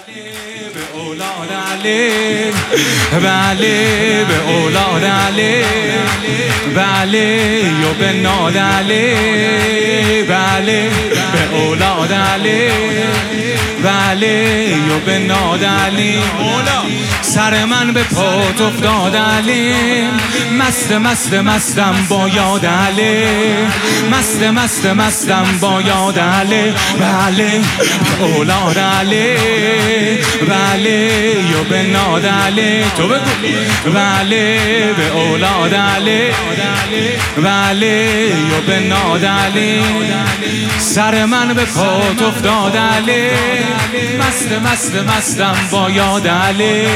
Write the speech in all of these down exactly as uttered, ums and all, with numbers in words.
به اولاد علی، بله به اولاد علی، بله و به ناد علی، بله به اولاد علی، بله و به ناد علی. سر من به پات افتاد علی، مست مست مستم با یاد علی، مست مست مستم با یاد علی، بله به اولاد علی، بله و به ناد علی. تو بگو بله به اولاد علی، بله و به ناد علی. سر من به پات افتاد علی، مست مست مستم با یاد علی.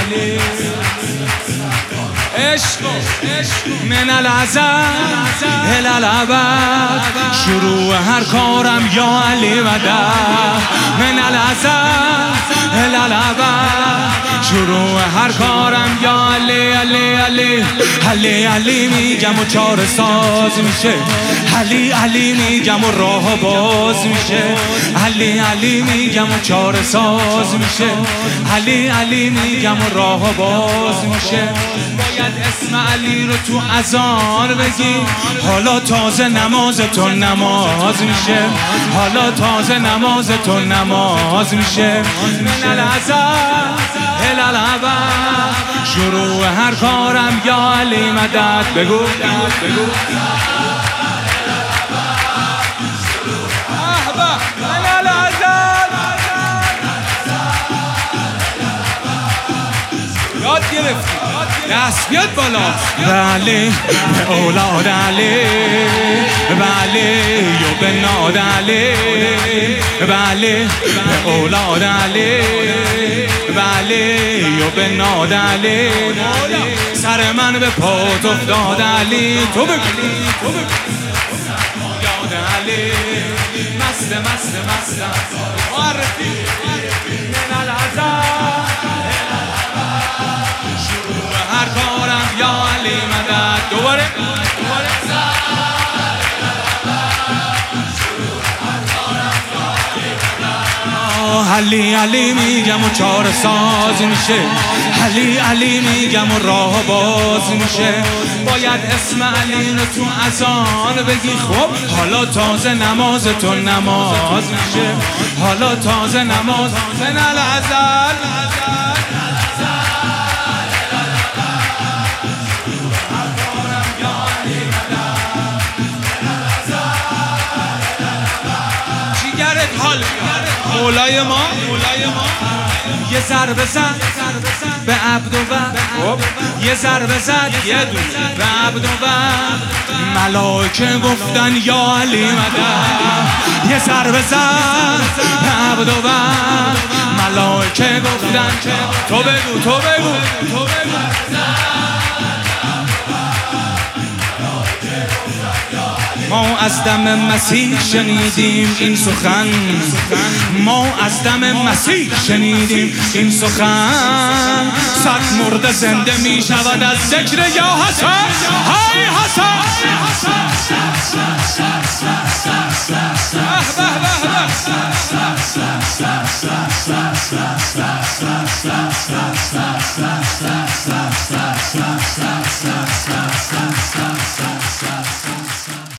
عشق من الازل الی الابد، شروع هر کارم یا علی مدد. من الازل الی الابد، شروع هر کارم یا علی علی علی. علی علی میگم و چاره ساز میشه، علی علی میگم و راه باز میشه، علی علی میگم و چاره ساز میشه، علی علی میگم و راه باز میشه. باید اسم علی رو تو اذان بگی، حالا تازه نمازتون نماز میشه، حالا تازه نمازتون نماز میشه. من الازل الی الابد، شروع هر کارم یا علی مدد. بگو بگو من الازل. یاد گرفتی دست بیاد بالا. بله به اولاد علی، بله و به ناد علی، بله به اولاد علی، بله و به ناد علی. سر من به پات افتاد علی. تو بگو تو بگو یاد علی، مست مست مست معرفی من الازل، شروع هر کارم یا علی مدد. دوباره دوباره علی علی میگم و چاره ساز میشه، علی علی میگم و راه باز میشه. باید اسم علی رو تو اذان بگی، خب حالا تازه نمازتون نماز میشه، حالا تازه نماز. من الازل جیگرت حال مولای ما، مولای ما یه ضربه زد به عبد و بند، یه ضربه زد یه دونه به عبد و بند. ملائکه گفتن یا علی مدد، یه ضربه زد به عبد و بند. ملائکه گفتن تو بگو تو بگو تو بگو ما از دم مسیح شنیدیم این سخن، ما از دم مسیح شنیدیم این سخن. صد مرده زنده می شود از ذکر یا حسن، های حسن.